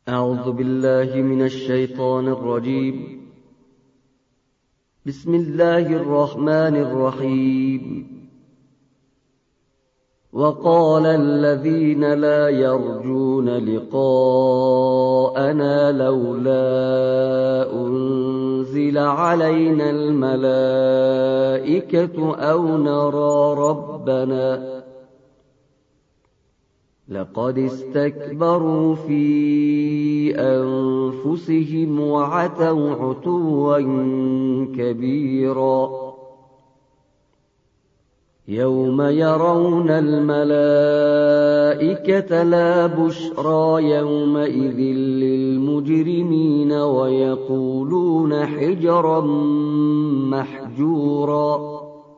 أعوذ بالله من الشيطان الرجيم. بسم الله الرحمن الرحيم. وقال الذين لا يرجون لقاءنا لولا أنزل علينا الملائكة أو نرى ربنا لقد استكبروا في أنفسهم وعتوا عتوا كبيرا. يوم يرون الملائكة لا بشرى يومئذ للمجرمين ويقولون حجرا محجورا.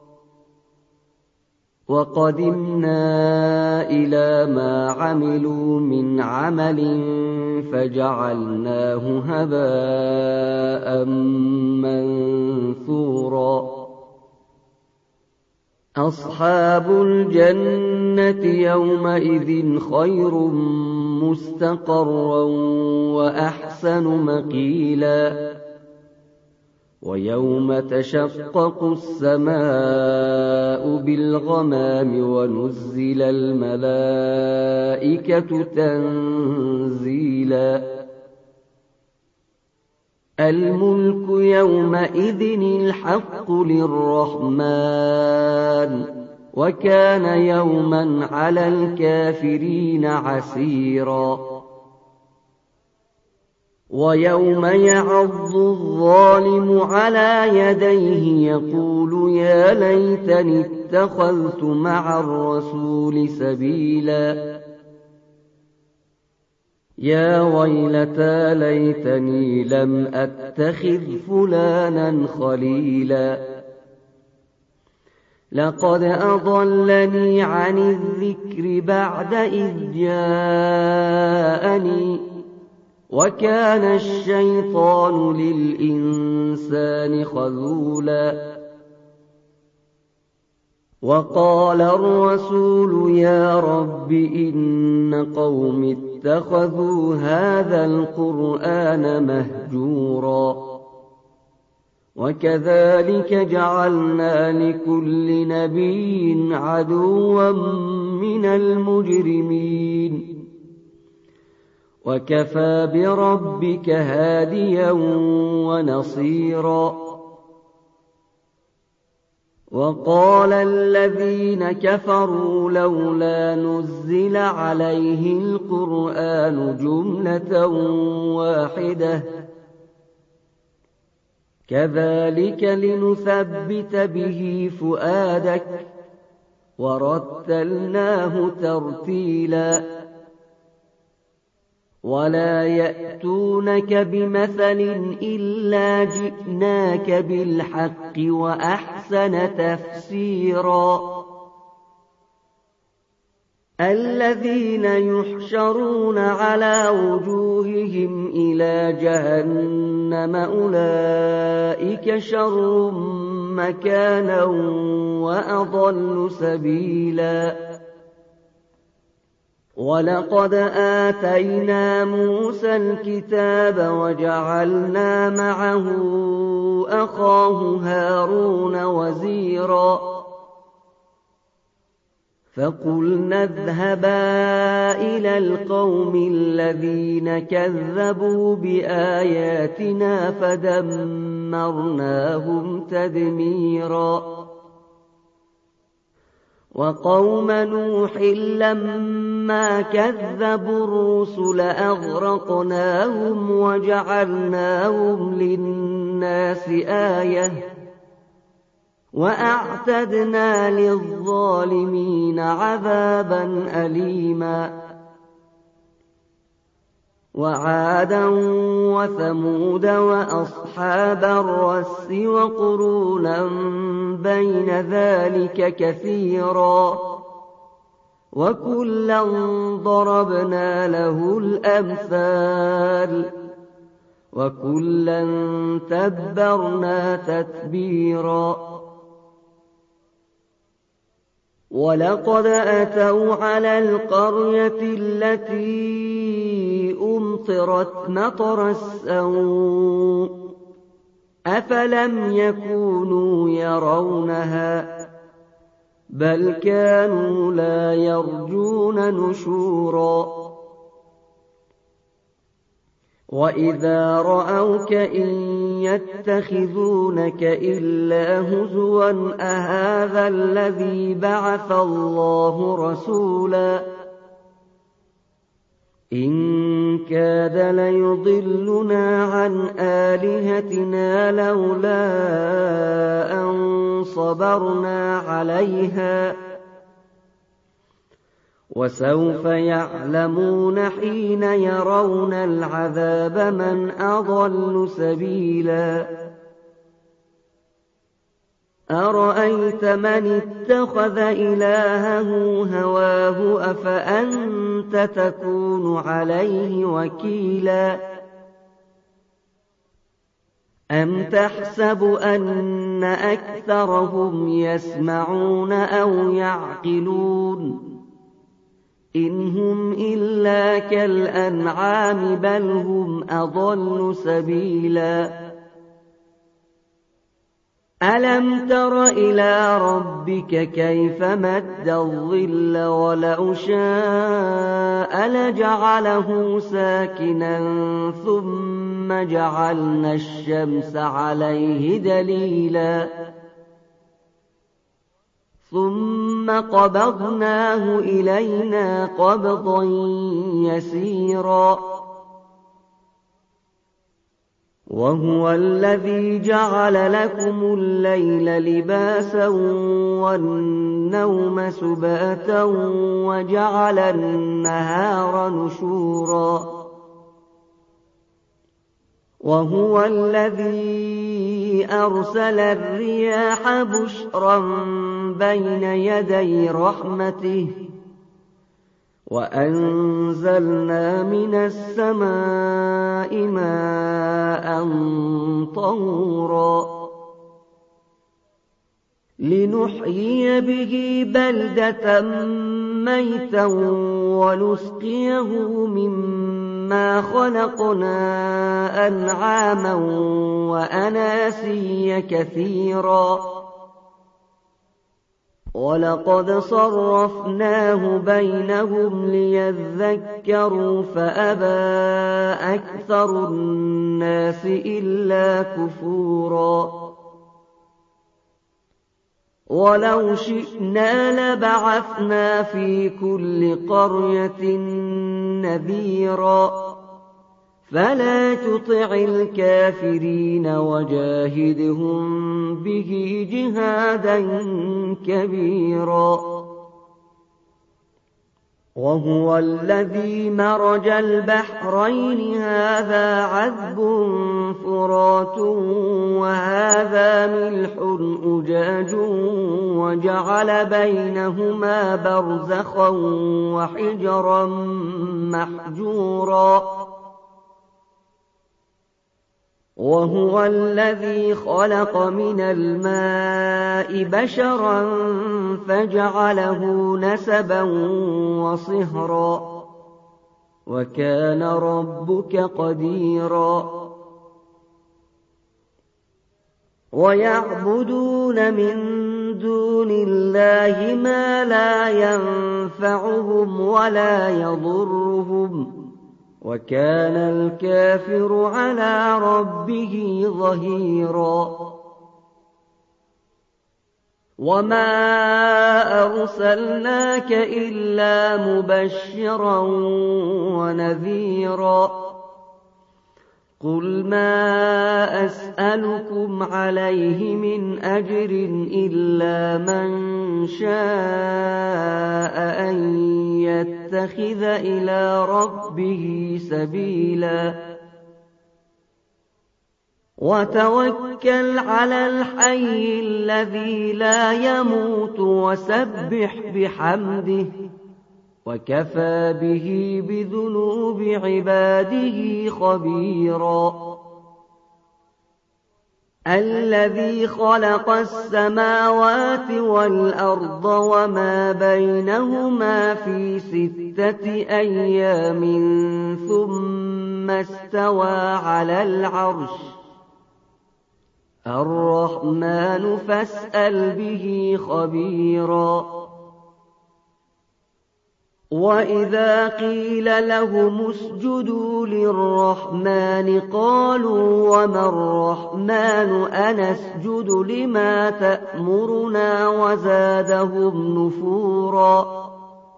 وقدمنا إلى ما عملوا من عمل فجعلناه هباء منثورا. أصحاب الجنة يومئذ خير مستقرا وأحسن مقيلا. ويوم تشقق السماء بالغمام ونزل الملائكة تنزيلا. الملك يومئذ الحق للرحمن وكان يوما على الكافرين عسيرا. ويوم يعض الظالم على يديه يقول يا ليتني اتخذت مع الرسول سبيلا. يا ويلتى ليتني لم أتخذ فلانا خليلا. لقد أضلني عن الذكر بعد إذ جاءني وكان الشيطان للإنسان خذولا. وقال الرسول يا رب إن قوم اتخذوا هذا القرآن مهجورا. وكذلك جعلنا لكل نبي عدوا من المجرمين وكفى بربك هاديا ونصيرا. وقال الذين كفروا لولا نزل عليه القرآن جملة واحدة كذلك لنثبت به فؤادك ورتلناه ترتيلا. ولا يأتونك بمثل إلا جئناك بالحق وأحسن تفسيرا. الذين يحشرون على وجوههم إلى جهنم أولئك شر مكانا وأضل سبيلا. ولقد آتينا موسى الكتاب وجعلنا معه أخاه هارون وزيرا. فقلنا اذهبا إلى القوم الذين كذبوا بآياتنا فدمرناهم تدميرا. وقوم نوح لما كذبوا الرسل أغرقناهم وجعلناهم للناس آية وأعتدنا للظالمين عذابا أليما. وعادا وثمود وأصحاب الرس وقرونا بين ذلك كثيرا وكلا ضربنا له الأمثال وكلا تبرنا تتبيرا. ولقد أتوا على القرية التي مُمْطِرَتْ مَطَرَ السَّوْءِ أَفَلَمْ يَكُونُوا يَرَوْنَهَا بَلْ كَانُوا لَا يَرْجُونَ نُشُورًا وَإِذَا رَأَوْكَ إِن يَتَّخِذُونَكَ إِلَّا هُزُوًا أَهَٰذَا الَّذِي بَعَثَ اللَّهُ رَسُولًا إِن كَادَ لَيُضِلُّنَا عَنْ آلِهَتِنَا لَوْلَا أَن صَبَرْنَا عَلَيْهَا وَسَوْفَ يَعْلَمُونَ حِينَ يَرَوْنَ الْعَذَابَ مَنْ أَضَلُّ سَبِيلًا أَرَأَيْتَ مَنِ اتَّخَذَ إِلَٰهَهُ هَوَاهُ أَفَأَنتَ تَكُونُ عَلَيْهِ وَكِيلًا أَمْ تَحْسَبُ أَنَّ أَكْثَرَهُمْ يَسْمَعُونَ أَوْ يَعْقِلُونَ إِنْ هُمْ إِلَّا كَالْأَنْعَامِ بَلْ هُمْ أَضَلُّ سَبِيلًا أَلَمْ تَرَ إِلَىٰ رَبِّكَ كَيْفَ مَدَّ الظِّلَّ وَلَوْ شَاءَ لَجَعَلَهُ سَاكِنًا ثُمَّ جَعَلْنَا الشَّمْسَ عَلَيْهِ دَلِيلًا ثُمَّ قَبَضْنَاهُ إِلَيْنَا قَبْضًا يَسِيرًا وَهُوَ الَّذِي جَعَلَ لَكُمُ اللَّيْلَ لِبَاسًا وَالنَّوْمَ سُبَاتًا وَجَعَلَ النَّهَارَ نُشُورًا وَهُوَ الَّذِي أَرْسَلَ الرِّيَاحَ بُشْرًا بَيْنَ يَدَيْ رَحْمَتِهِ وَأَنزَلْنَا مِنَ السَّمَاءِ مَاءً طَهُورًا لِنُحْيِيَ بِهِ بَلْدَةً مَّيْتًا وَنُسْقِيَهُ مِمَّا خَلَقْنَا أَنْعَامًا وَأَنَاسِيَّ كَثِيرًا وَلَقَدْ صَرَّفْنَاهُ بَيْنَهُمْ لِيَذَّكَّرُوا فَأَبَىٰ أَكْثَرُ النَّاسِ إِلَّا كُفُورًا وَلَوْ شِئْنَا لَبَعَثْنَا فِي كُلِّ قَرْيَةٍ نَّذِيرًا فَلَا تُطِعِ الْكَافِرِينَ وَجَاهِدْهُم بِهِ جِهَادًا كَبِيرًا وَهُوَ الَّذِي مَرَجَ الْبَحْرَيْنِ هَٰذَا عَذْبٌ فُرَاتٌ وَهَٰذَا مِلْحٌ أُجَاجٌ وَجَعَلَ بَيْنَهُمَا بَرْزَخًا وَحِجْرًا مَّحْجُورًا وَهُوَ الَّذِي خَلَقَ مِنَ الْمَاءِ بَشَرًا فَجَعَلَهُ نَسَبًا وَصِهْرًا وَكَانَ رَبُّكَ قَدِيرًا وَيَعْبُدُونَ مِن دُونِ اللَّهِ مَا لَا يَنفَعُهُمْ وَلَا يَضُرُّهُمْ وَكَانَ الْكَافِرُ عَلَىٰ رَبِّهِ ظَهِيرًا وَمَا أَرْسَلْنَاكَ إِلَّا مُبَشِّرًا وَنَذِيرًا قُلْ مَا أَسْأَلُكُمْ عَلَيْهِ مِنْ أَجْرٍ إِلَّا مَن شَاءَ أَن يَتَّخِذَ إِلَىٰ رَبِّهِ سَبِيلًا وَتَوَكَّلْ عَلَى الْحَيِّ الَّذِي لَا يَمُوتُ وَسَبِّحْ بِحَمْدِهِ وَكَفَىٰ بِهِ بِذُنُوبِ عِبَادِهِ خَبِيرًا الَّذِي خَلَقَ السَّمَاوَاتِ وَالْأَرْضَ وَمَا بَيْنَهُمَا فِي 6 أَيَّامٍ ثُمَّ استوى على العرش الرحمن فاسأل به خبيرا وإذا قيل لهم اسجدوا للرحمن قالوا وما الرحمن أنسجد لما تأمرنا وزادهم نفورا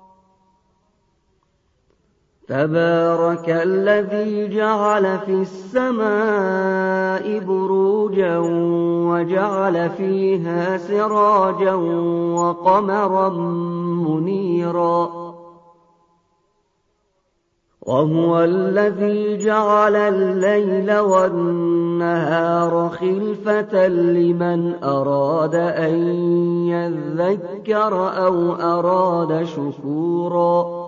تبارك الذي جعل في السماء بروجا وجعل فيها سراجا وقمرا منيرا وهو الذي جعل الليل والنهار خلفة لمن أراد أن يذكر أو أراد شكورا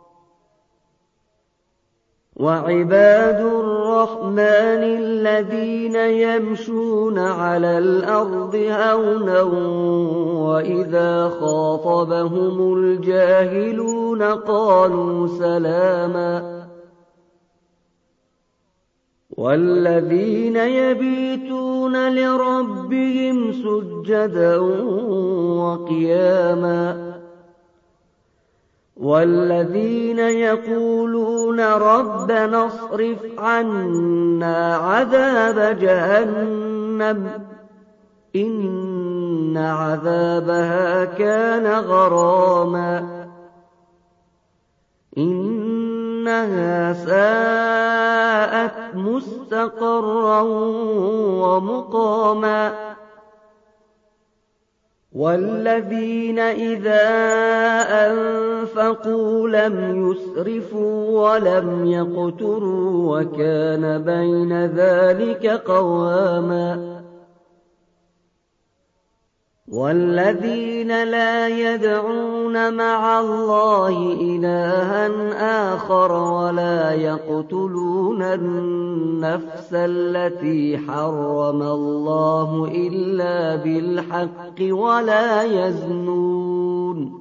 وعباد الرحمن الذين يمشون على الأرض هونا وإذا خاطبهم الجاهلون قالوا سلاما والذين يبيتون لربهم سجدا وقياما والذين يقولون ربنا اصرف عنا عذاب جهنم إن عذابها كان غراما إنها ساءت مستقرا ومقاما والذين إذا أنفقوا لم يسرفوا ولم يقتروا وكان بين ذلك قواما والذين لا يدعون مع الله إلها آخر ولا يقتلون النفس التي حرم الله إلا بالحق ولا يزنون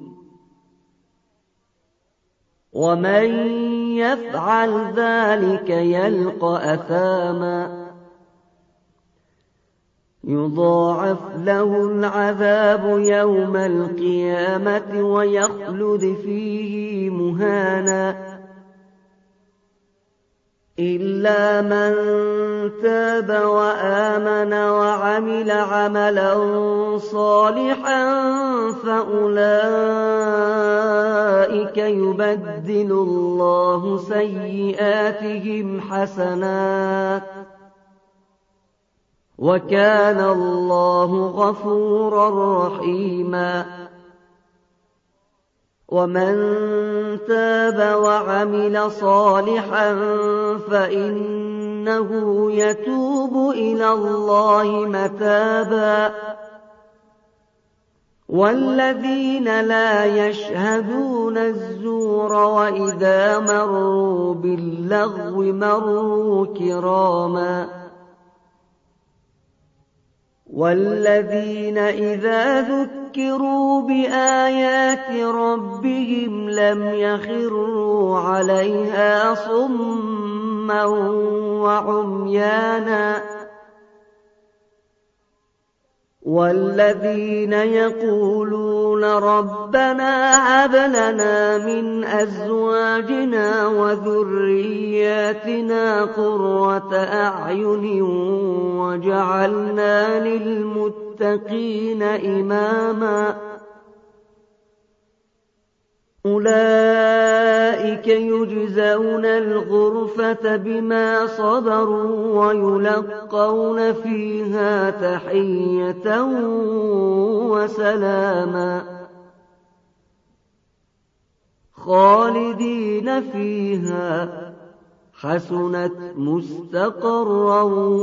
ومن يفعل ذلك يلقى أثاما يضاعف له العذاب يوم القيامة ويخلد فيه مهانا إلا من تاب وآمن وعمل عملا صالحا فأولئك يبدل الله سيئاتهم حسنات وكان الله غفورا رحيما ومن تاب وعمل صالحا فإنه يتوب إلى الله متابا والذين لا يشهدون الزور وإذا مروا باللغو مروا كراما والذين إذا ذكروا بآيات ربهم لم يخروا عليها صما وعميانا والذين يقولون ربنا هب لنا من أزواجنا وذرياتنا قرة أعين وجعلنا للمتقين إماما أولئك يجزون الغرفة بما صبروا ويلقون فيها تحية وسلاما خالدين فيها حسنت مستقرا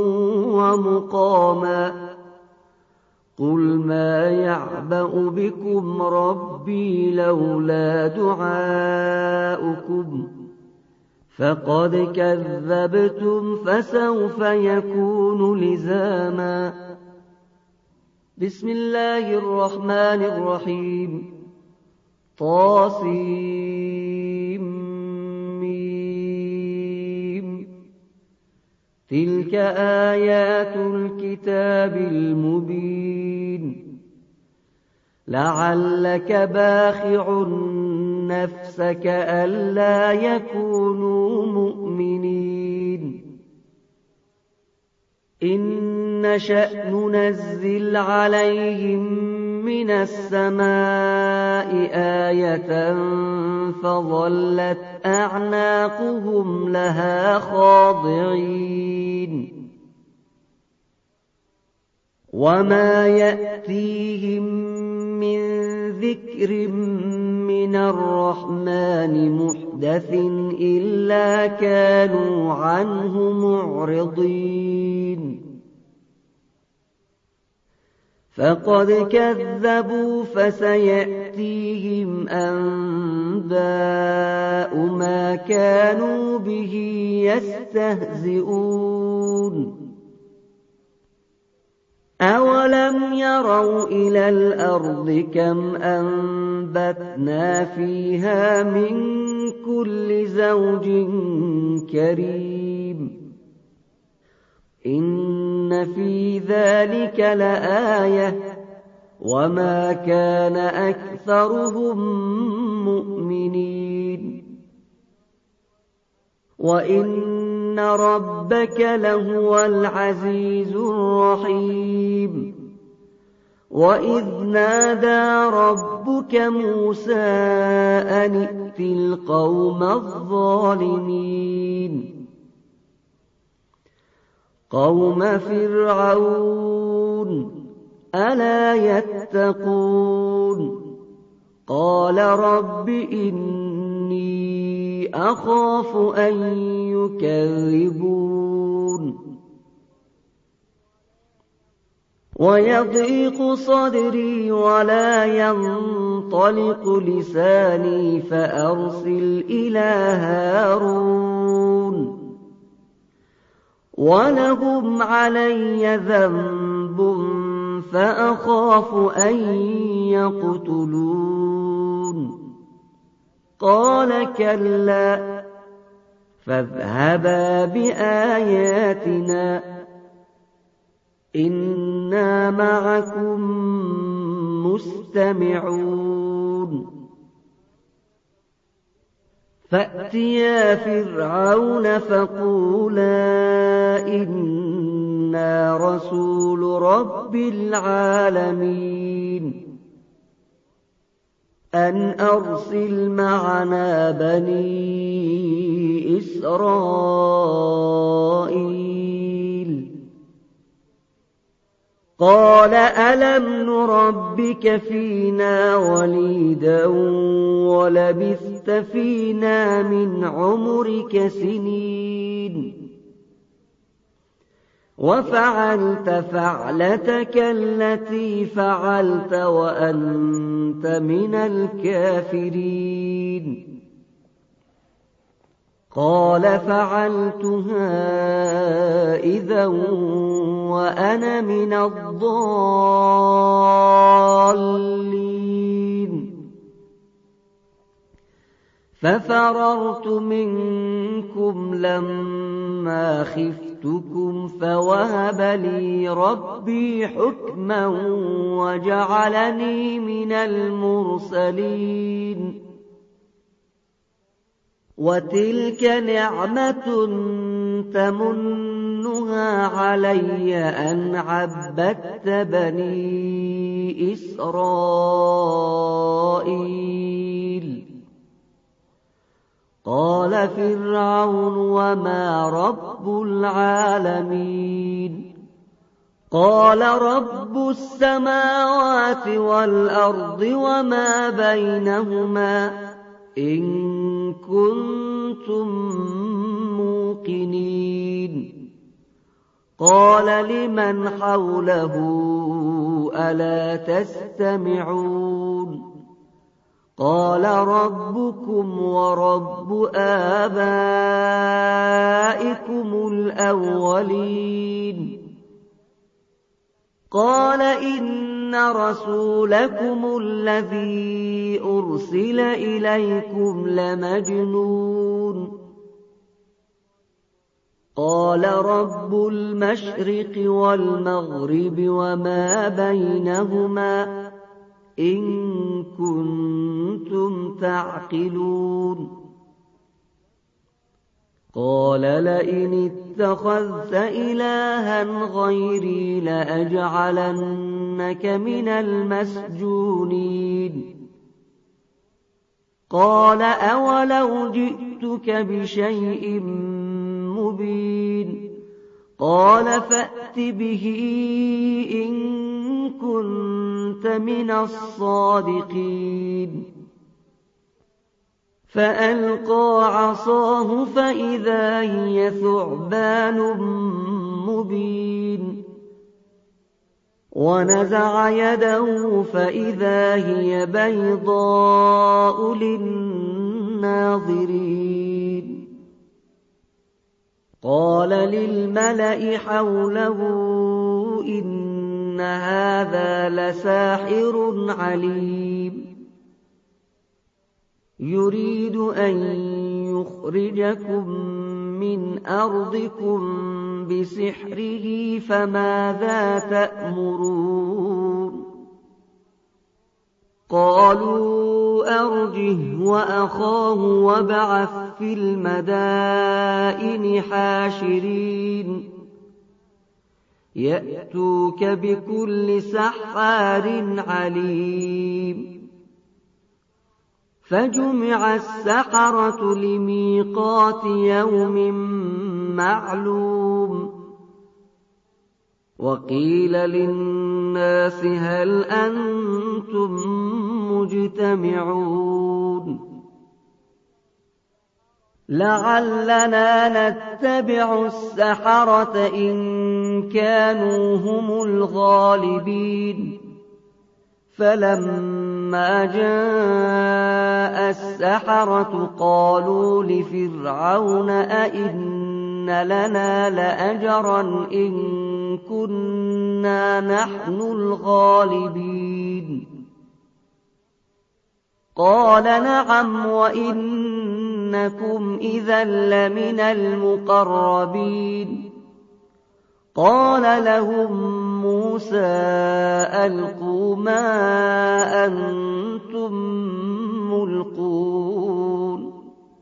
ومقاما قل ما يعبأ بكم ربي لولا دعاؤكم فقد كذبتم فسوف يكون لزاما بسم الله الرحمن الرحيم طاسيم تلك آيات الكتاب المبين لعلك باخع نفسك ألا يكونوا مؤمنين إن نشأ ننزل عليهم من السماء آية فظلت أعناقهم لها خاضعين وما يأتيهم من ذكر من الرحمن محدث إلا كانوا عنه معرضين فقد كذبوا فسيأتيهم أنباء ما كانوا به يستهزئون أولم يروا إلى الأرض كم أنبتنا فيها من كل زوج كريم إن في ذلك لآية وما كان أكثرهم مؤمنين وإن ربك لهو العزيز الرحيم وإذ نادى ربك موسى أن ائت القوم الظالمين قوم فرعون ألا يتقون قال رب إني أخاف أن يكذبون ويضيق صدري ولا ينطلق لساني فأرسل إلى هارون ولهم علي ذنب فأخاف أن يقتلون قال كلا فاذهبا بآياتنا إنا معكم مستمعون فأتيا فرعون فقولا إنا رسول رب العالمين أن أرسل معنا بني إسرائيل قال ألم نربك فينا وليدا ولبثت فينا من عمرك سنين وفعلت فعلتك التي فعلت وأنت من الكافرين قال فعلتها إذا وأنا من الضالين ففررت منكم لما خفتكم فوهب لي ربي حكما وجعلني من المرسلين وتلك نعمة تمنها علي أن عبدت بني إسرائيل قال فرعون وما رب العالمين قال رب السماوات والأرض وما بينهما إن كنتم موقنين قال لمن حوله ألا تستمعون قال ربكم ورب آبائكم الأولين قال إن رسولكم الذي أرسل إليكم لمجنون قال قال رب المشرق والمغرب وما بينهما إن كنتم تعقلون قال لئن اتخذت إلها غيري لأجعلنك من المسجونين قال أولو جئتك بشيء مبين قال فأت به إن كنت من الصادقين فألقى عصاه فإذا هي ثعبان مبين ونزع يده فإذا هي بيضاء للناظرين قال للملأ حوله إن هذا لساحر عليم يريد أن يخرجكم من أرضكم بسحره فماذا تأمرون قالوا أرجه وأخاه وابعث في المدائن حاشرين يأتوك بكل سحار عليم فجمع السحرة لميقات يوم معلوم وقيل للناس هل أنتم مجتمعون لعلنا نتبع السحرة إن كانوا هم الغالبين فلما جاء السحرة قالوا لفرعون أئن لنا لأجرا إن كنا نحن الغالبين قال نعم وإنكم إذا لمن المقربين قال لهم موسى ألقوا ما أنتم ملقون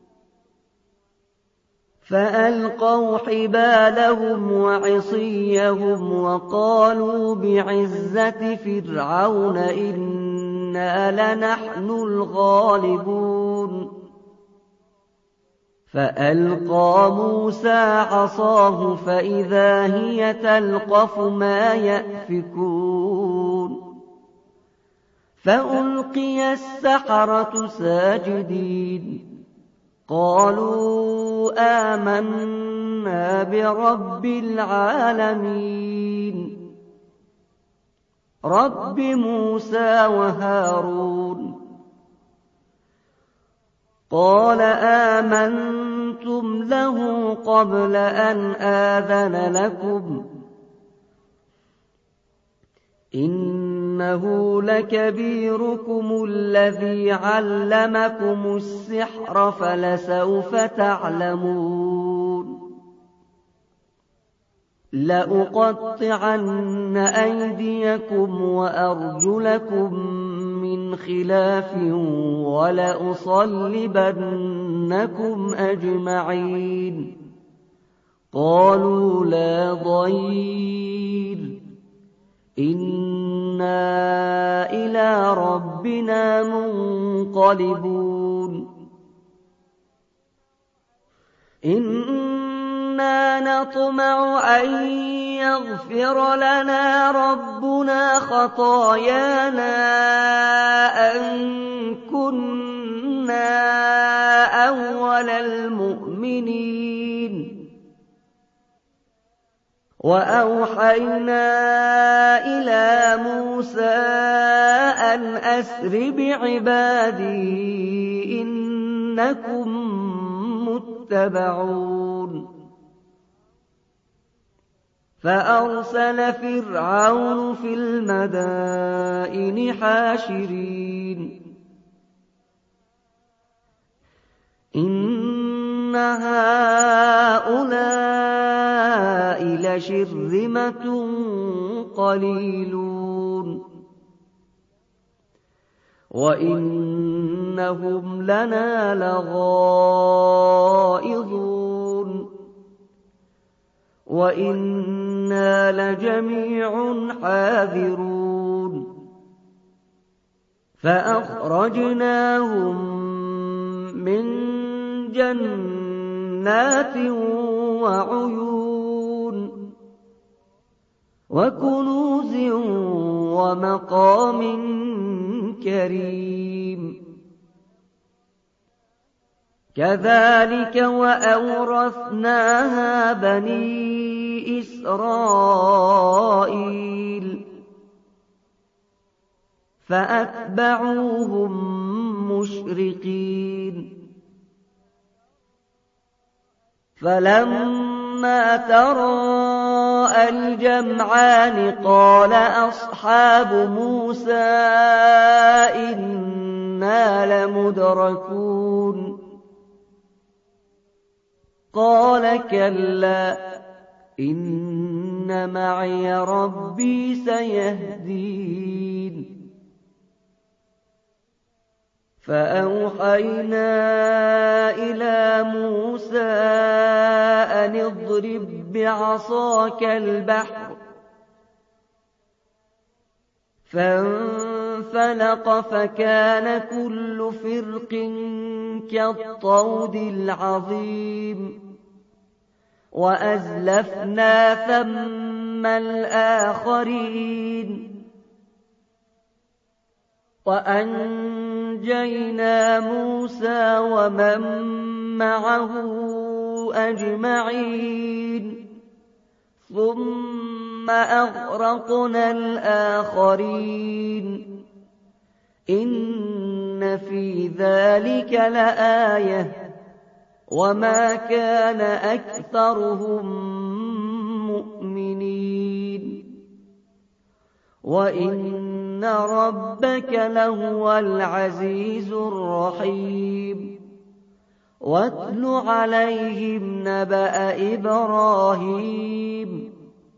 فألقوا حبالهم وعصيهم وقالوا بعزة فرعون إنا لنحن الغالبون فألقى موسى عصاه فإذا هي تلقف ما يأفكون فألقي السحرة ساجدين قالوا آمنا برب العالمين رب موسى وهارون قال آمنتم له قبل أن آذن لكم إنه لكبيركم الذي علمكم السحر فلسوف تعلمون لأقطعن أيديكم وأرجلكم من خلاف ولأصلبنكم أجمعين قالوا لا ضير إنا إلى ربنا منقلبون إنا نطمع أن يغفر لنا ربنا خطايانا أن كنا أول المؤمنين وأوحينا إلى موسى أن أسر بعبادي إنكم متبعون فأرسل فرعون في المدائن حاشرين إن هؤلاء شِرْذِمَةٌ قَلِيلُونَ وَإِنَّهُمْ لَنَا لَغَائِظُونَ وَإِنَّا لَجَمِيعٌ حَاذِرُونَ فَأَخْرَجْنَاهُم مِّن جَنَّاتٍ وَعُيُونٍ وَكُنُوزٍ وَمَقَامٍ كَرِيمٍ كَذَلِكَ وَأَوْرَثْنَاهَا بَنِي إِسْرَائِيلَ فَأَتْبَعُوهُم مُّشْرِقِينَ فَلَمَّا تَرَاءَى الْجَمْعَانِ قَالَ أَصْحَابُ مُوسَىٰ إِنَّا لَمُدْرَكُونَ قَالَ كَلَّا إِنَّ مَعِيَ رَبِّي سَيَهْدِينِ فَأَوْحَيْنَا إِلَىٰ مُوسَىٰ أَنِ اضْرِب بِّعَصَاكَ الْبَحْرَ فَانفَلَقَ فَكَانَ كُلُّ فِرْقٍ كَالطَّوْدِ الْعَظِيمِ وَأَزْلَفْنَا ثَمَّ الْآخَرِينَ وَأَنجَيْنَا مُوسَىٰ وَمَن مَّعَهُ أَجْمَعِينَ ثُمَّ أَغْرَقْنَا الْآخَرِينَ إِنَّ فِي ذَلِكَ لَآيَةً وَمَا كَانَ أَكْثَرُهُم مُّؤْمِنِينَ وَإِنَّ رَبَّكَ لَهُوَ الْعَزِيزُ الرَّحِيمُ وَاتْلُ عَلَيْهِمْ نَبَأَ إِبْرَاهِيمَ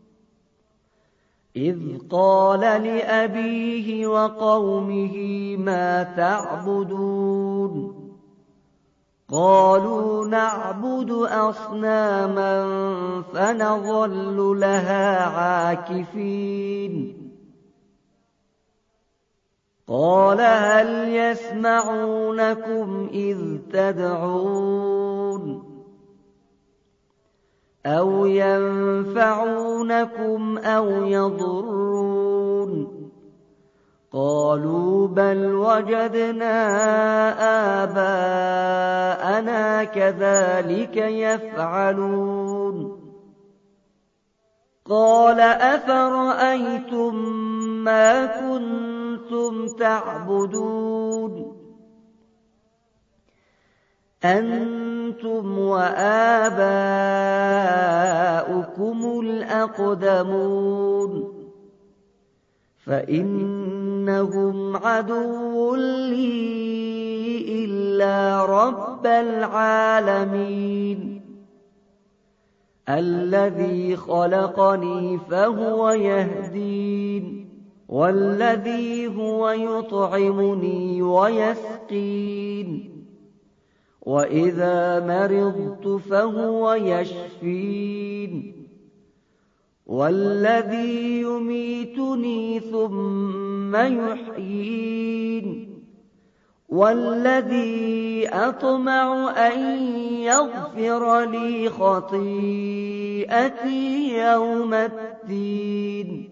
إِذْ قَالَ لِأَبِيهِ وَقَوْمِهِ مَا تَعْبُدُونَ قَالُوا نَعْبُدُ أَصْنَامًا فَنَظَلُّ لَهَا عَاكِفِينَ قَالَ هَلْ يَسْمَعُونَكُمْ إِذْ تَدْعُونَ أَوْ يَنفَعُونَكُمْ أَوْ يَضُرُّونَ قَالُوا بَلْ وَجَدْنَا آبَاءَنَا كَذَٰلِكَ يَفْعَلُونَ قَالَ أَفَرَأَيْتُم مَّا كُنتُمْ تَعْبُدُونَ أَنتُمْ وَآبَاؤُكُمُ الْأَقْدَمُونَ فَإِنَّهُمْ عَدُوٌّ لِّي إِلَّا رَبَّ الْعَالَمِينَ الَّذِي خَلَقَنِي فَهُوَ يَهْدِينِ وَالَّذِي هُوَ يُطْعِمُنِي وَيَسْقِينِ وَإِذَا مَرِضْتُ فَهُوَ يَشْفِينِ وَالَّذِي يُمِيتُنِي ثُمَّ يُحْيِينِ وَالَّذِي أَطْمَعُ أَن يَغْفِرَ لِي خَطِيئَتِي يَوْمَ الدِّينِ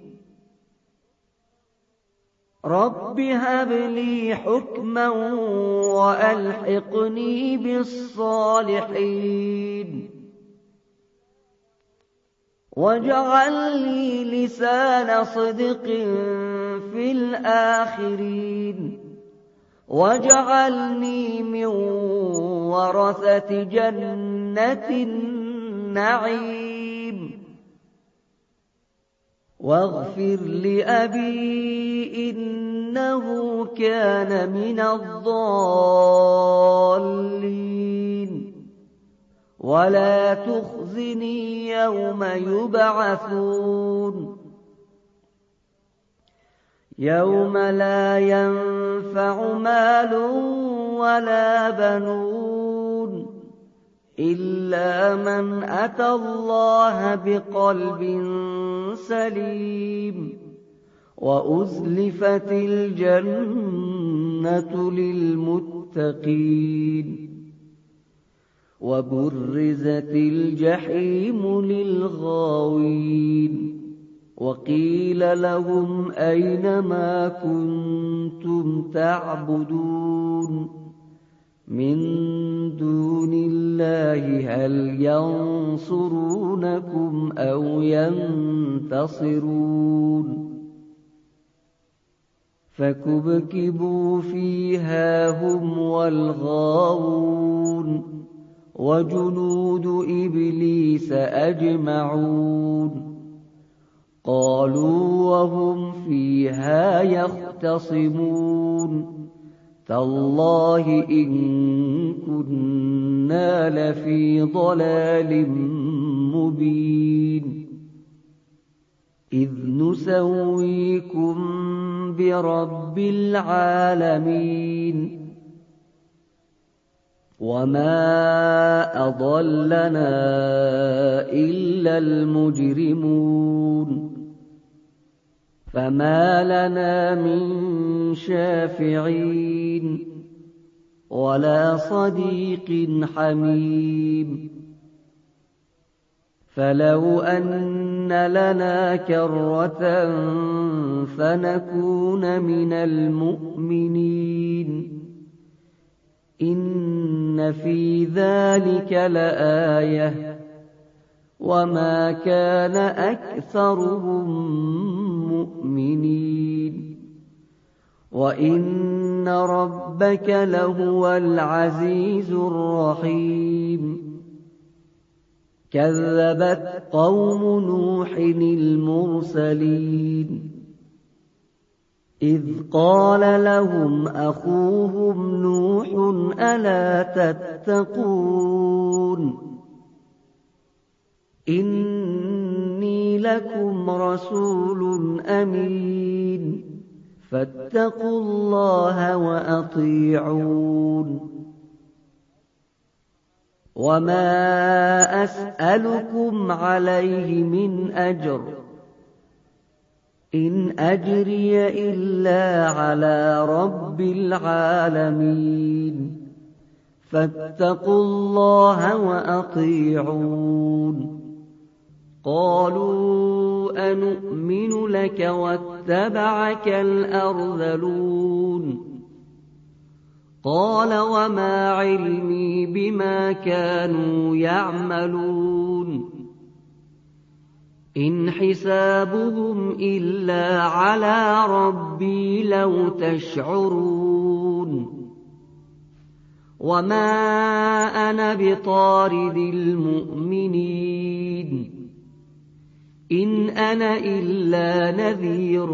رَبِّ هَبْ لِي حُكْمًا وَأَلْحِقْنِي بِالصَّالِحِينَ وَاجْعَل لِّي لِسَانَ صِدْقٍ فِي الْآخِرِينَ وَاجْعَلْنِي مِن وَرَثَةِ جَنَّةِ النَّعِيمِ وَاغْفِرْ لِأَبِي إِنَّهُ كَانَ مِنَ الضَّالِّينَ ولا تخزني يوم يبعثون يوم لا ينفع مال ولا بنون إلا من أتى الله بقلب سليم وأزلفت الجنة للمتقين وبرزت الجحيم للغاوين وقيل لهم أين ما كنتم تعبدون من دون الله هل ينصرونكم أو ينتصرون فكبكبوا فيها هم والغاوون وجنود إبليس أجمعون قالوا وهم فيها يختصمون تالله إن كنا لفي ضلال مبين إذ نسويكم برب العالمين وما أضلنا إلا المجرمون فما لنا من شافعين ولا صديق حميم فلو أن لنا كرة فنكون من المؤمنين إن في ذلك لآية وما كان أكثرهم مؤمنين وإن ربك لهو العزيز الرحيم كذبت قوم نوح المرسلين إذ قال لهم أخوهم نوح ألا تتقون إني لكم رسول أمين فاتقوا الله وأطيعون وما أسألكم عليه من أجر إن أجري إلا على رب العالمين فاتقوا الله وأطيعون قالوا أنؤمن لك واتبعك الأرذلون قال وما علمي بما كانوا يعملون إن حسابهم إلا على ربي لو تشعرون وما أنا بطارد المؤمنين إن أنا إلا نذير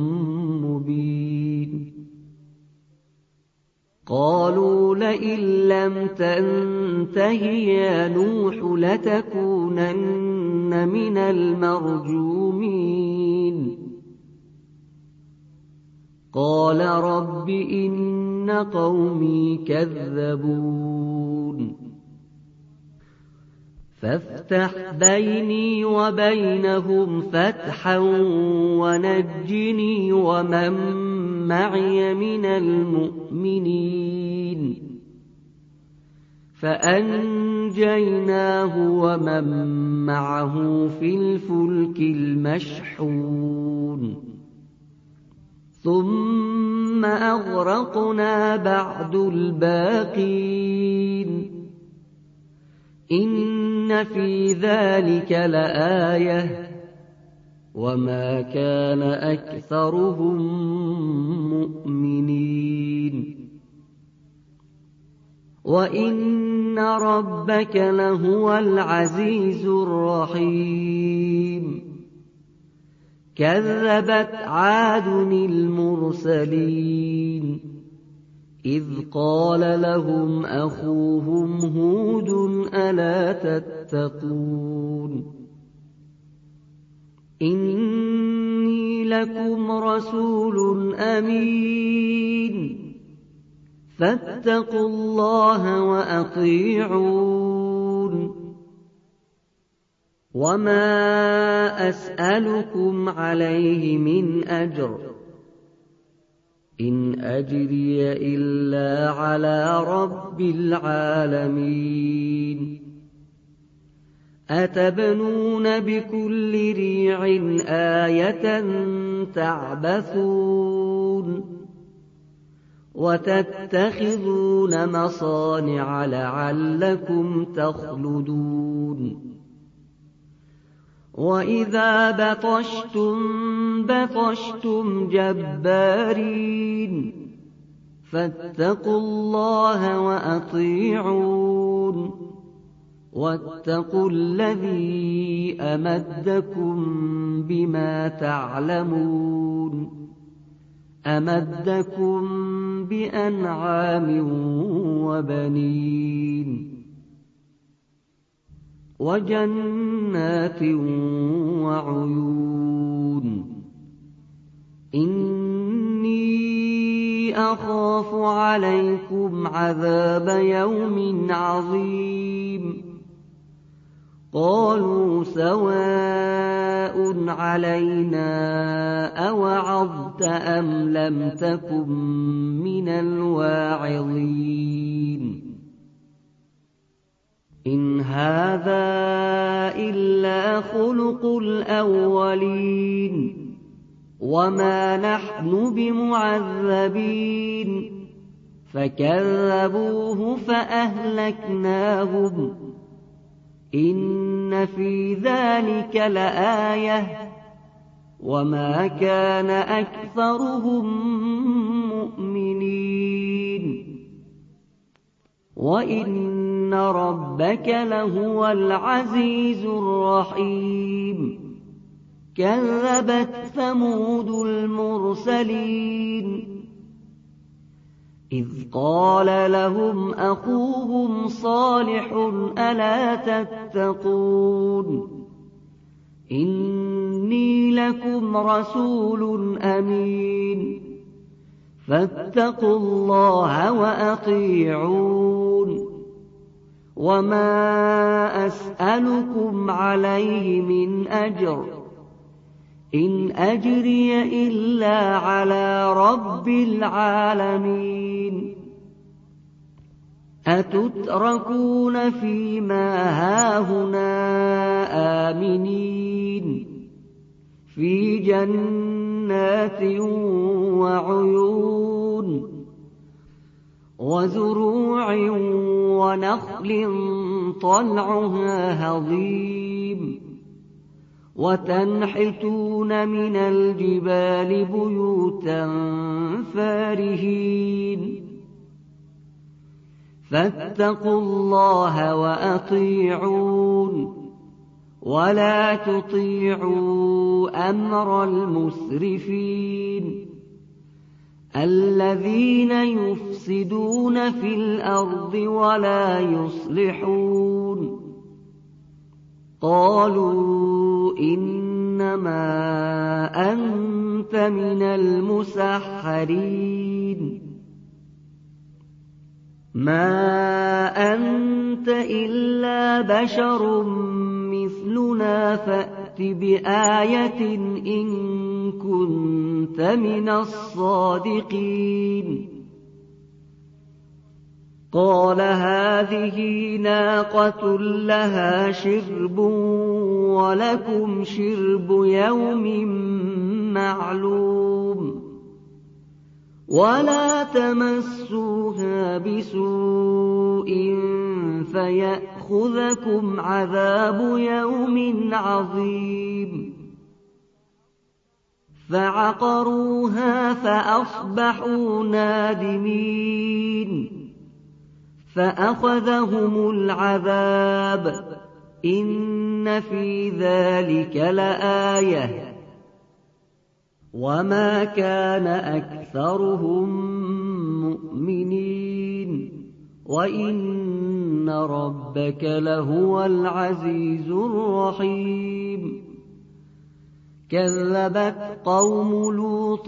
مبين قالوا لئن لم تنته يا نوح لتكونن من المرجومين قال رب إن قومي كذبون فافتح بيني وبينهم فتحا ونجني ومن معي من المؤمنين فأنجيناه ومن معه في الفلك المشحون ثم أغرقنا بعد الباقين إن في ذلك لآية وما كان أكثرهم مؤمنين وإن ربك لهو العزيز الرحيم كذبت عاد المرسلين إذ قال لهم أخوهم هود ألا تتقون إني لكم رسول أمين فاتقوا الله وأطيعون وما أسألكم عليه من أجر إن أجري إلا على رب العالمين أتبنون بكل ريع آية تعبثون وتتخذون مصانع لعلكم تخلدون وإذا بطشتم جبارين فاتقوا الله وأطيعون واتقوا الذي أمدكم بما تعلمون أمدكم بأنعام وبنين وجنات وعيون إني أخاف عليكم عذاب يوم عظيم قالوا سواء علينا أوعظت أم لم تكن من الواعظين إن هذا إلا خلق الأولين وما نحن بمعذبين فكذبوه فأهلكناهم إن في ذلك لآية وما كان أكثرهم مؤمنين وإن ربك لهو العزيز الرحيم كذبت ثمود المرسلين إذ قال لهم أخوهم صالح ألا تتقون إني لكم رسول أمين فاتقوا الله وأطيعون وما أسألكم عليه من أجر إن أجري إلا على رب العالمين أتتركون فيما هاهنا آمنين في جنات وعيون وزروع ونخل طلعها هضيم وتنحتون من الجبال بيوتا فارهين فاتقوا الله وأطيعون ولا تطيعوا أمر المسرفين الذين يفسدون في الأرض ولا يصلحون قالوا إنما أنت من المسحرين ما أنت إلا بشر مثلنا فأت بآية إن كنت من الصادقين قال هذه ناقة لها شرب ولكم شرب يوم معلوم ولا تمسوها بسوء فيأخذكم عذاب يوم عظيم فعقروها فأصبحوا نادمين فأخذهم العذاب إن في ذلك لآية وما كان أكثرهم مؤمنين وإن ربك لهو العزيز الرحيم كذبت قوم لوط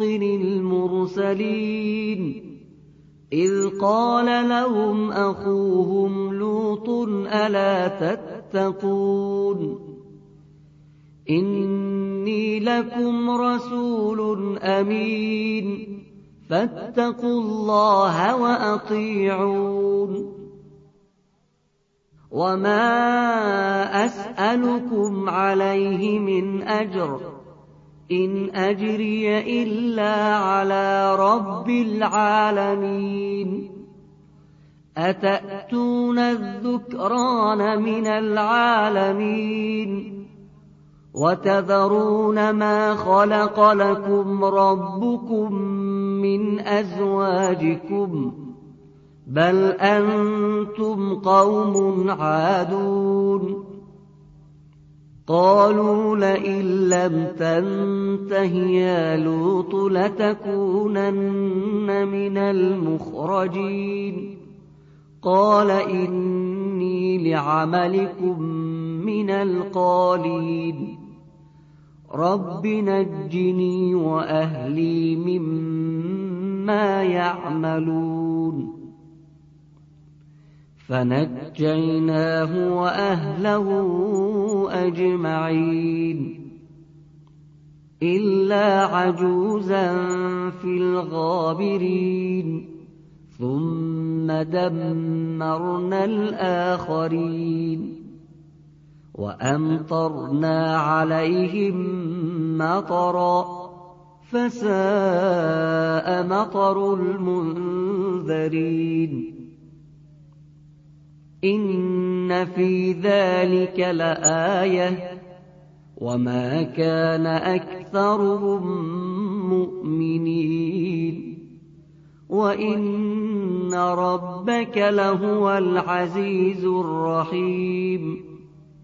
المرسلين إذ قال لهم أخوهم لوط ألا تتقون إني لكم رسول أمين فاتقوا الله وأطيعون وما أسألكم عليه من أجر إن أجري إلا على رب العالمين أتأتون الذكران من العالمين وتذرون ما خلق لكم ربكم من أزواجكم بل أنتم قوم عادون قالوا لئن لم تنته يا لوط لتكونن من المخرجين قال إني لعملكم من القالين رب نجني وأهلي مما يعملون فنجيناه وأهله أجمعين إلا عجوزا في الغابرين ثم دمرنا الآخرين وأمطرنا عليهم مطرا فساء مطر المنذرين إن في ذلك لآية وما كان أكثرهم مؤمنين وإن ربك لهو العزيز الرحيم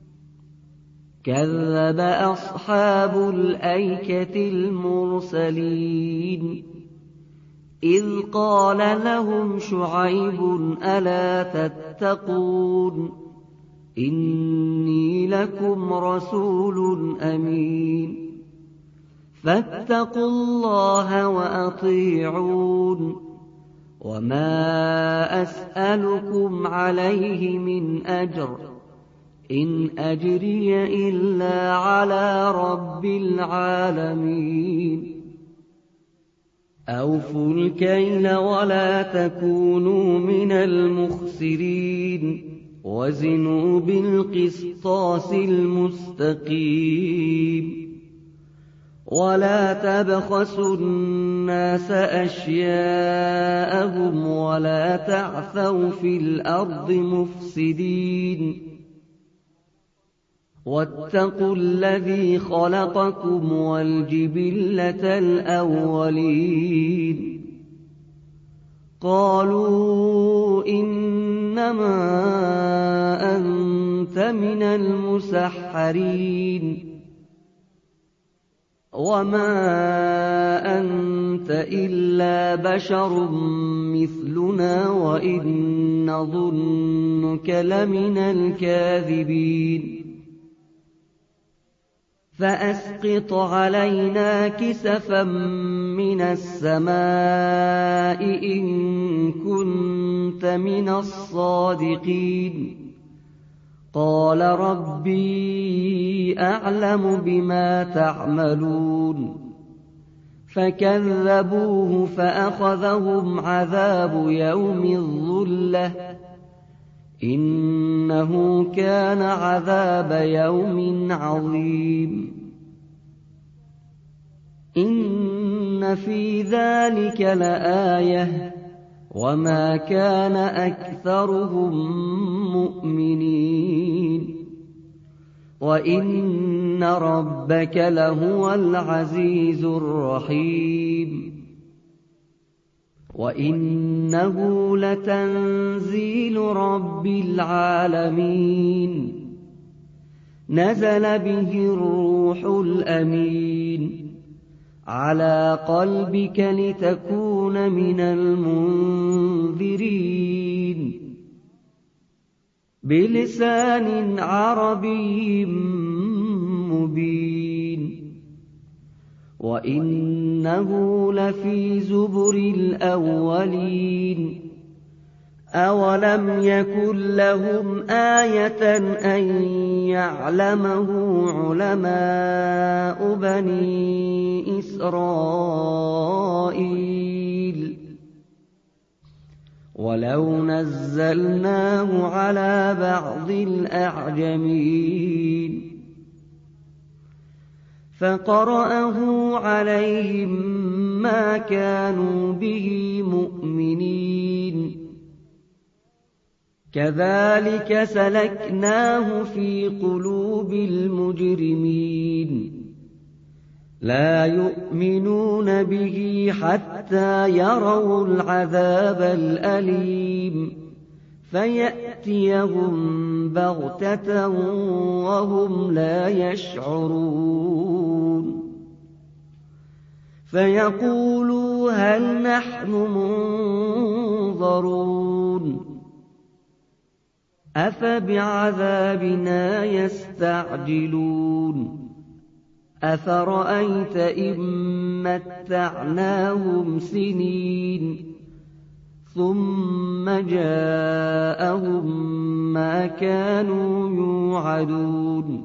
كذب أصحاب الأيكة المرسلين إذ قال لهم شعيب ألا تتقون إني لكم رسول أمين فاتقوا الله وأطيعون وما أسألكم عليه من أجر إن أجري إلا على رب العالمين أوفوا الكيل ولا تكونوا من المخسرين وزنوا بالقسطاس المستقيم ولا تبخسوا الناس أشياءهم ولا تعثوا في الأرض مفسدين واتقوا الذي خلقكم والجبلة الأولين قالوا إنما أنت من المسحرين وما أنت إلا بشر مثلنا وإن نظنك لمن الكاذبين فأسقط علينا كسفا من السماء إن كنت من الصادقين قال ربي أعلم بما تعملون فكذبوه فأخذهم عذاب يوم الظلة إنه كان عذاب يوم عظيم إن في ذلك لآية وما كان أكثرهم مؤمنين وإن ربك لهو العزيز الرحيم وإنه لتنزيل رب العالمين نزل به الروح الأمين على قلبك لتكون من المنذرين بلسان عربي مبين وإنه لفي زبر الأولين أولم يكن لهم آية أن يعلمه علماء بني إسرائيل ولو نزلناه على بعض الأعجمين فقرأه عليهم ما كانوا به مؤمنين كذلك سلكناه في قلوب المجرمين لا يؤمنون به حتى يروا العذاب الأليم فيأتيهم بغتة وهم لا يشعرون فيقولوا هل نحن منظرون أفبعذابنا يستعجلون أفرأيت إن متعناهم سنين ثم جاءهم ما كانوا يوعدون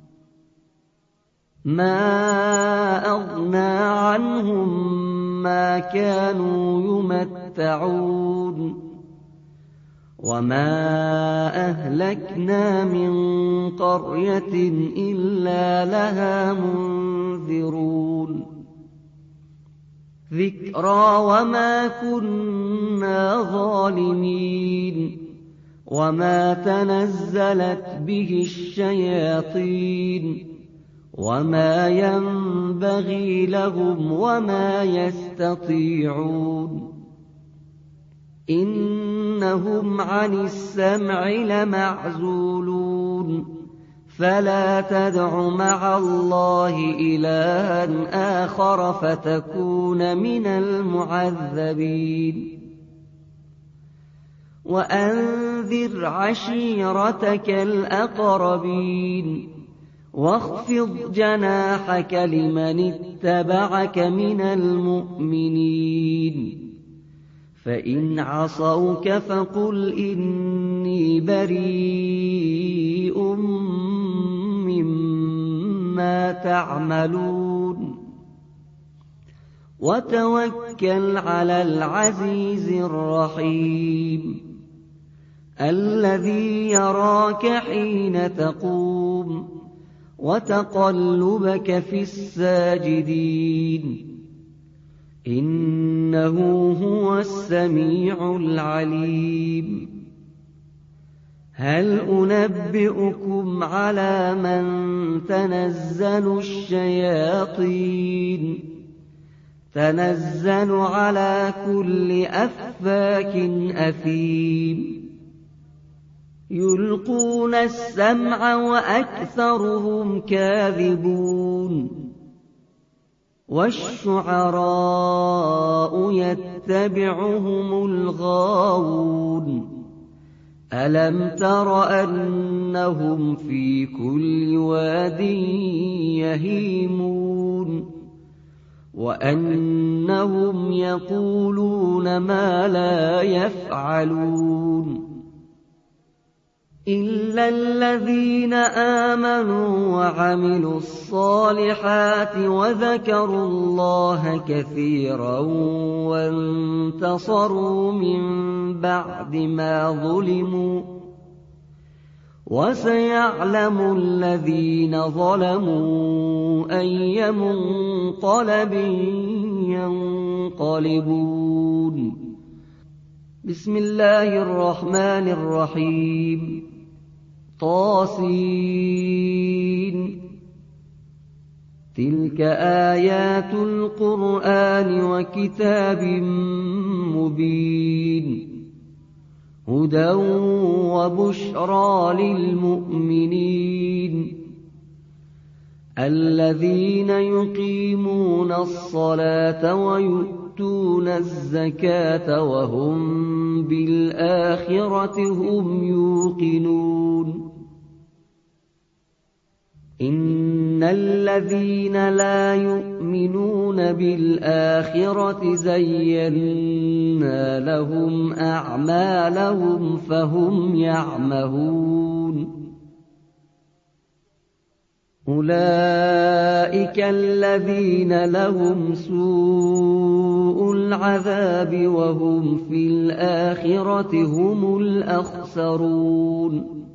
ما أغنى عنهم ما كانوا يمتعون وما أهلكنا من قرية إلا لها منذرون ذكرى وما كنا ظالمين وما تنزلت به الشياطين وما ينبغي لهم وما يستطيعون إنهم عن السمع لمعزولون فلا تدع مع الله إلها آخر فتكون من المعذبين وأنذر عشيرتك الأقربين واخفض جناحك لمن اتبعك من المؤمنين فإن عصوك فقل إني بريء مما تعملون وتوكل على العزيز الرحيم الذي يراك حين تقوم وتقلبك في الساجدين إنه هو السميع العليم هل أنبئكم على من تنزل الشياطين تنزل على كل أفاك أثيم يلقون السمع وأكثرهم كاذبون والشعراء يتبعهم الغاوون ألم تر أنهم في كل واد يهيمون وأنهم يقولون ما لا يفعلون إلا الذين آمنوا وعملوا الصالحات وذكروا الله كثيرا وانتصروا من بعد ما ظلموا وسيعلم الذين ظلموا أي منقلب ينقلبون بسم الله الرحمن الرحيم طاسين تلك آيات القرآن وكتاب مبين هدى وبشرى للمؤمنين الذين يقيمون الصلاة ويؤتون الزكاة وهم بالآخرة هم يوقنون إن الذين لا يؤمنون بالآخرة زينا لهم أعمالهم فهم يعمهون أولئك الذين لهم سوء العذاب وهم في الآخرة هم الأخسرون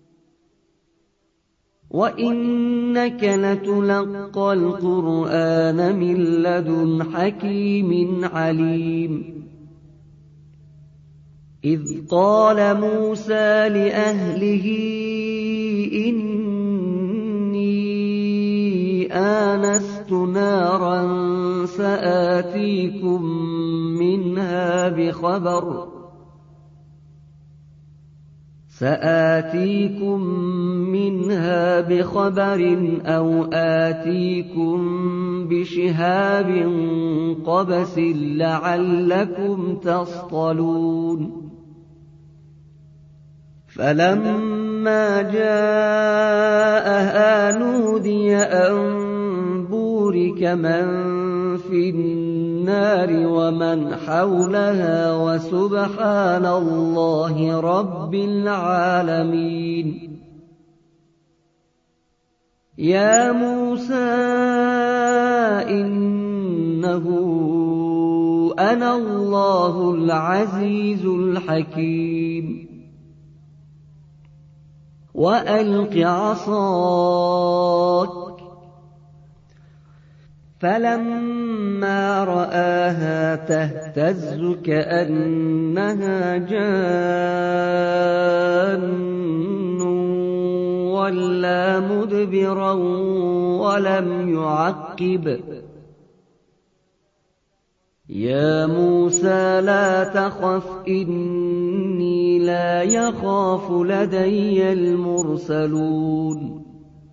وإنك لتلقى القرآن من لدن حكيم عليم إذ قال موسى لأهله إني آنست نارا سآتيكم منها بخبر أو آتيكم بشهاب قبس لعلكم تصطلون فلما جاءها نودي أن بورك من في النار ومن حولها وسبحان الله رب العالمين يا موسى إنه أنا الله العزيز الحكيم وألق عصاك فلما رآها تهتز كأنها جان ولا مدبرا ولم يعقب يا موسى لا تخف إني لا يخاف لدي المرسلون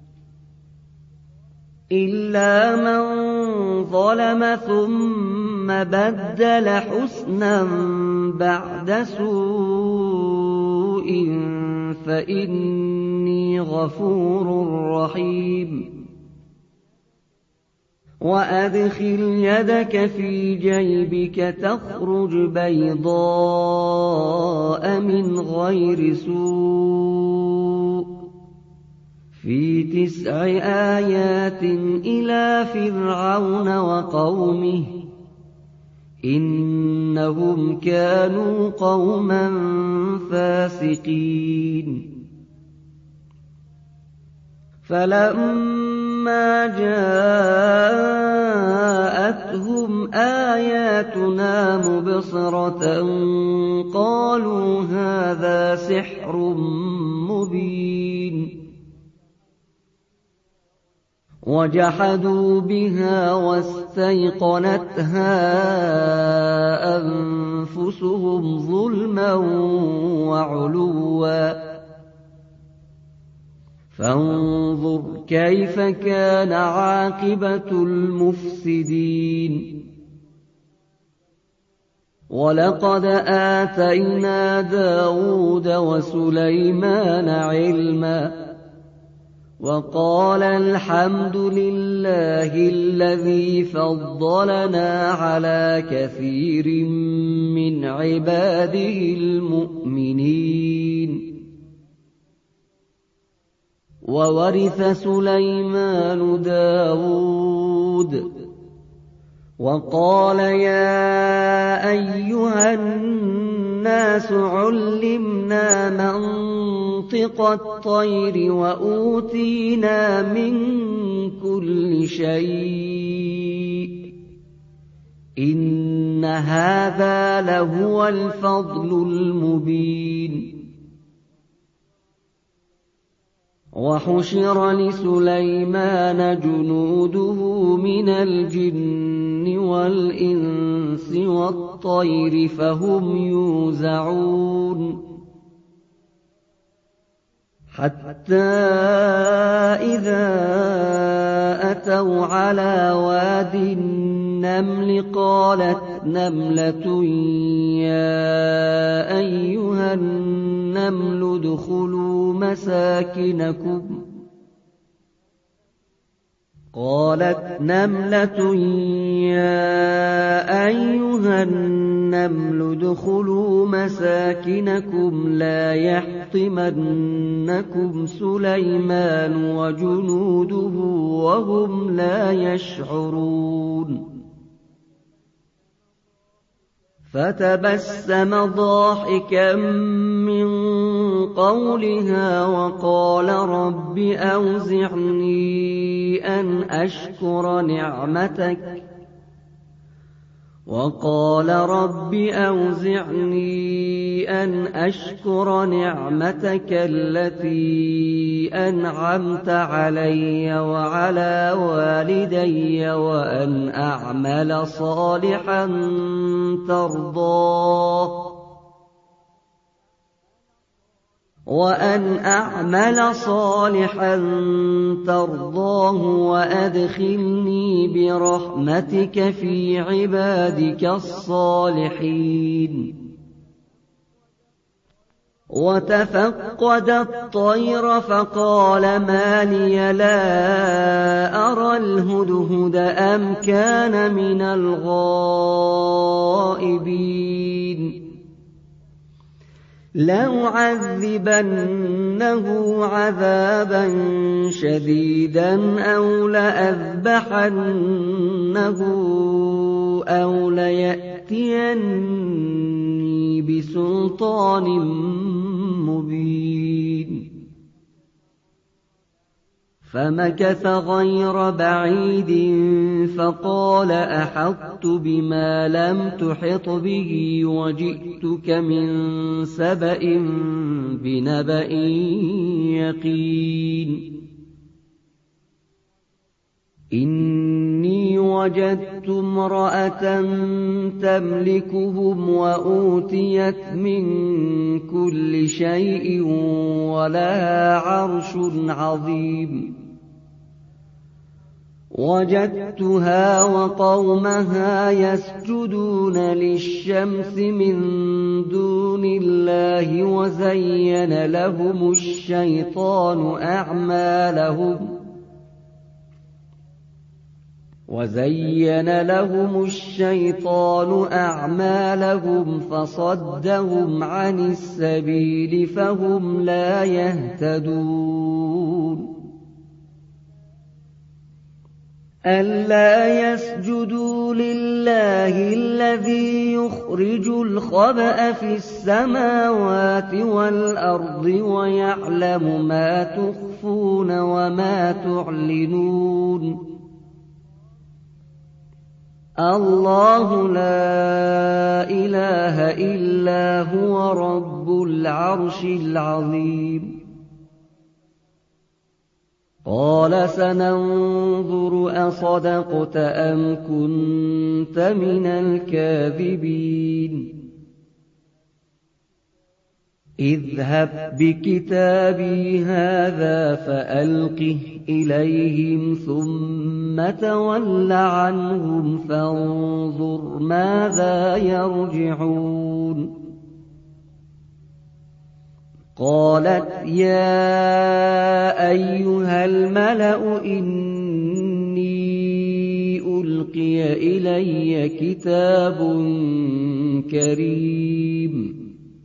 إلا من ظلم ثم بدل حسنا بعد سوء فإني غفور رحيم وأدخل يدك في جيبك تخرج بيضاء من غير سوء في 9 آيات إلى فرعون وقومه إنهم كانوا قوما فاسقين فلما جاءتهم آياتنا مبصرة قالوا هذا سحر مبين وجحدوا بها واستيقنتها أنفسهم ظلما وعلوا فانظر كيف كان عاقبة المفسدين ولقد آتينا داود وسليمان علما وقال الحمد لله الذي فضلنا على كثير من عباده المؤمنين وورث سليمان داود وقال يا أيها الناس علمنا منطق الطير وأوتينا من كل شيء إن هذا لهو الفضل المبين وحشر لسليمان جنوده من الجن والإنس والطير فهم يوزعون حتى إذا أتوا على واد النمل قالت نملة يا أيها النمل ادخلوا مساكنكم لا يحطمنكم سليمان وجنوده وهم لا يشعرون فتبسم ضاحكا من قولها وقال رب أوزعني أن أشكر نعمتك التي أنعمت علي وعلى والدي وأن أعمل صالحا ترضاه وأدخلني برحمتك في عبادك الصالحين وتفقد الطير فقال ما لي لا أرى الهدهد أم كان من الغائبين لأعذبنه عذابا شديدا أو لأذبحنه أو ليأتيني بسلطان مبين فمكث غير بعيد فقال أحطت بما لم تحط به وجئتك من سبأ بنبأ يقين إني وجدت امرأة تملكهم وأوتيت من كل شيء ولها عرش عظيم وجدتها وقومها يسجدون للشمس من دون الله وزين لهم الشيطان أعمالهم فصدهم عن السبيل فهم لا يهتدون ألا يسجدوا لله الذي يخرج الخبأ في السماوات والأرض ويعلم ما تخفون وما تعلنون الله لا إله إلا هو رب العرش العظيم قال سننظر أصدقت أم كنت من الكاذبين اذهب بكتابي هذا فألقه إليهم ثم تول عنهم فانظر ماذا يرجعون قالت يا أيها الملأ إني ألقي إلي كتاب كريم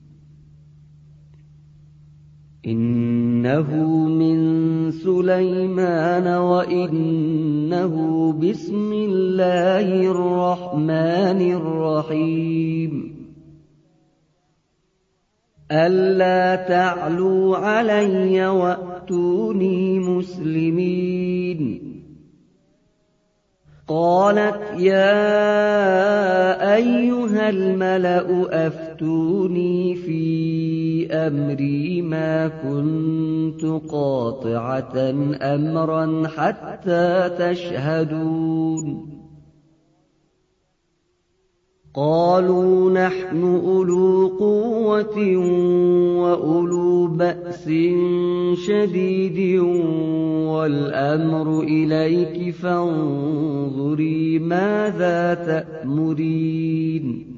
إنه من سليمان وإنه بسم الله الرحمن الرحيم ألا تعلوا علي وأتوني مسلمين قالت يا أيها الملأ أفتوني في أمري ما كنت قاطعة أمرا حتى تشهدون قالوا نحن أولو قوة وأولو بأس شديد والأمر إليك فانظري ماذا تأمرين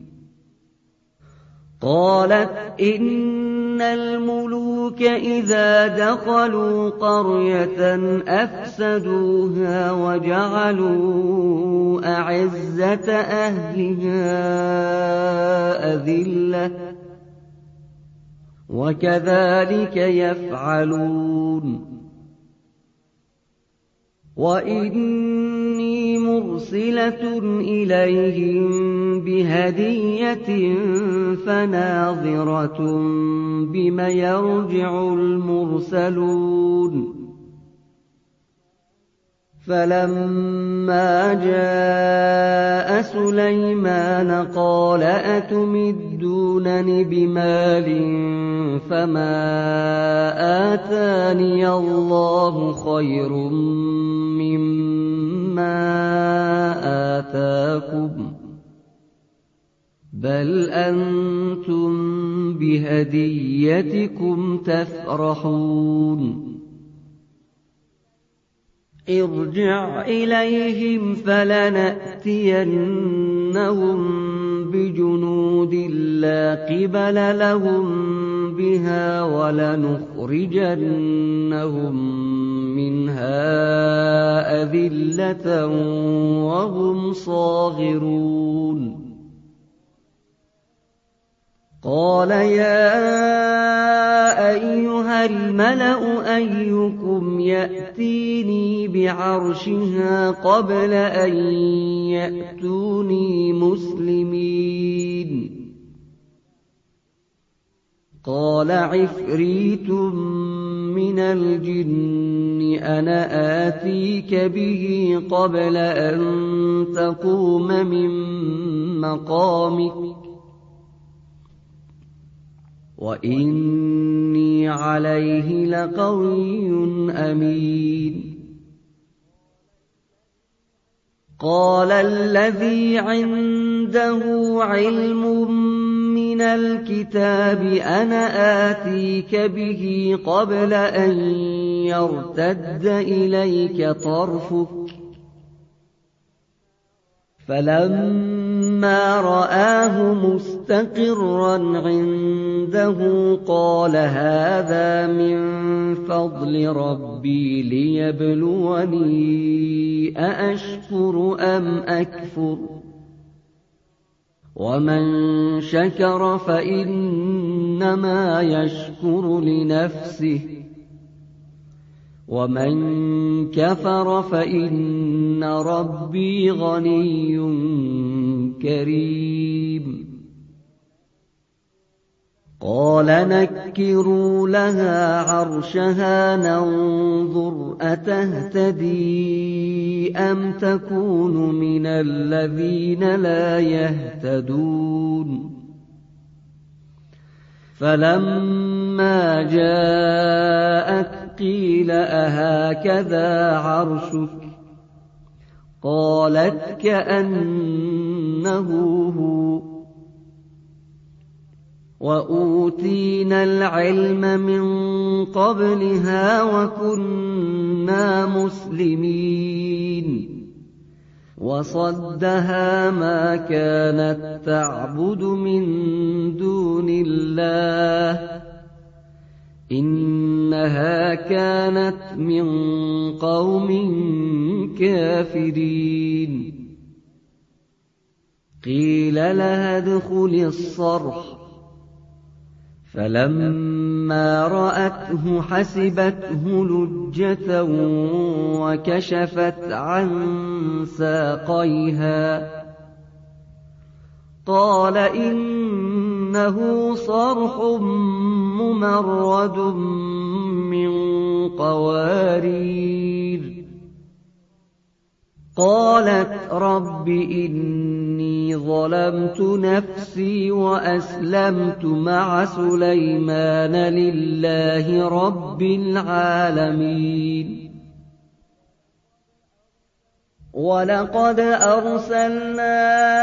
قالت إن الملوك إذا دخلوا قرية أفسدوها وجعلوا أعزة أهلها أذلة وكذلك يفعلون وإني مرسلة إليهم بهدية فناظرة بم يرجع المرسلون فلما جاء سليمان قال أتمدونني بمال فما آتاني الله خير مما آتاكم بل أنتم بهديتكم تفرحون ارجع إليهم فلنأتينهم بجنود لا قبل لهم بها ولنخرجنهم منها أذلة وهم صاغرون قال يا أيها الملأ أيكم يأتيني بعرشها قبل أن يأتوني مسلمين قال عفريت من الجن أنا آتيك به قبل أن تقوم من مقامك وإني عليه لقوي أمين قال الذي عنده علم من الكتاب أنا آتيك به قبل أن يرتد إليك طرفك فلما رآه مستقرا عنده قال هذا من فضل ربي ليبلوني أأشكر أم أكفر ومن شكر فإنما يشكر لنفسه ومن كفر فإن ربي غني كريم قال نكروا لها عرشها ننظر أتهتدي أم تكون من الذين لا يهتدون فلما جاءت قيل أهكذا عرشك قالت كأنه هو وأوتينا العلم من قبلها وكنا مسلمين وصدها ما كانت تعبد من دون الله إنها كانت من قوم كافرين قيل لها ادخل الصرح فلما رأته حسبته لجة وكشفت عن ساقيها قال إنه صرح ممرد من قوارير قالت رب إني ظلمت نفسي وأسلمت مع سليمان لله رب العالمين وَلَقَدْ أَرْسَلْنَا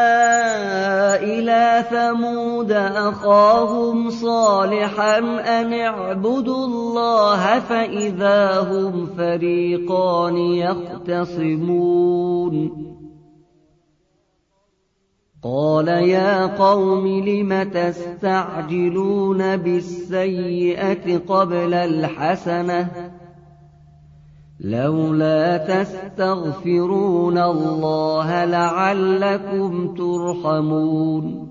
إِلَىٰ ثَمُودَ أَخَاهُمْ صَالِحًا أَنِ اعْبُدُوا اللَّهَ فَإِذَا هُمْ فَرِيقَانِ يَخْتَصِمُونَ قَالَ يَا قَوْمِ لِمَ تَسْتَعْجِلُونَ بِالسَّيِّئَةِ قَبْلَ الْحَسَنَةِ ۖ لولا تستغفرون الله لعلكم ترحمون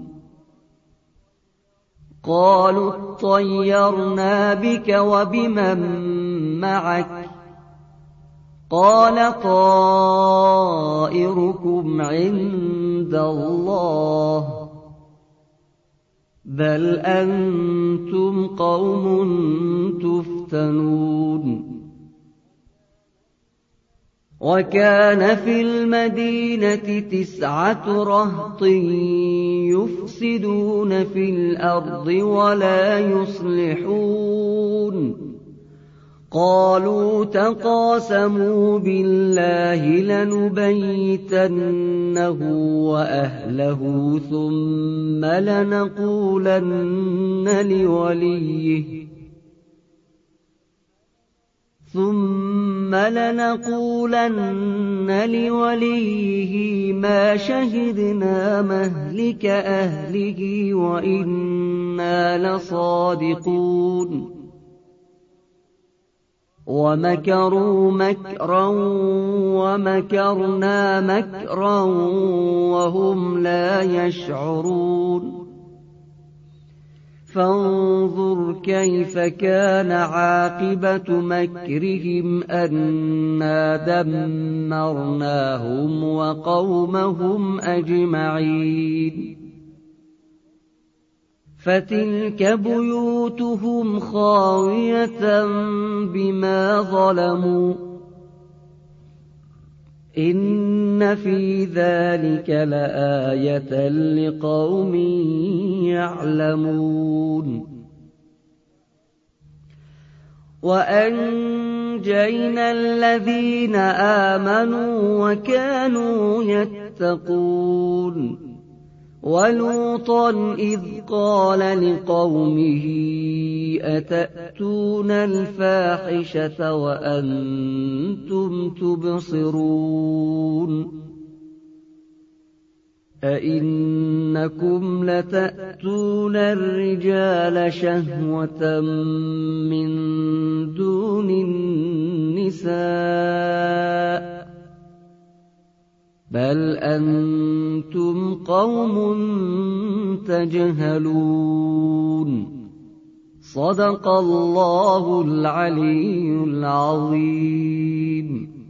قالوا اطيرنا بك وبمن معك قال طائركم عند الله بل أنتم قوم تفتنون وَكَانَ فِي الْمَدِينَةِ 9 رَهْطٍ يُفْسِدُونَ فِي الْأَرْضِ وَلَا يُصْلِحُونَ قَالُوا تَقَاسَمُوا بِاللَّهِ لَنُبَيِّتَنَّهُ وَأَهْلَهُ ثُمَّ لَنَقُولَنَّ لِوَلِيِّهِ مَا شَهِدْنَا مَهْلِكَ أَهْلِهِ وَإِنَّا لَصَادِقُونَ وَمَكَرُوا مَكْرًا وَمَكَرْنَا مَكْرًا وَهُمْ لَا يَشْعُرُونَ فانظر كيف كان عاقبة مكرهم أنا دمرناهم وقومهم أجمعين فتلك بيوتهم خاوية بما ظلموا إن في ذلك لآية لقوم يعلمون وأنجينا الذين آمنوا وكانوا يتقون ولوطا إذ قال لقومه أتأتون الفاحشة وأنتم تبصرون أئنكم لتأتون الرجال شهوة من دون النساء بل أنتم قوم تجهلون صدق الله العلي العظيم.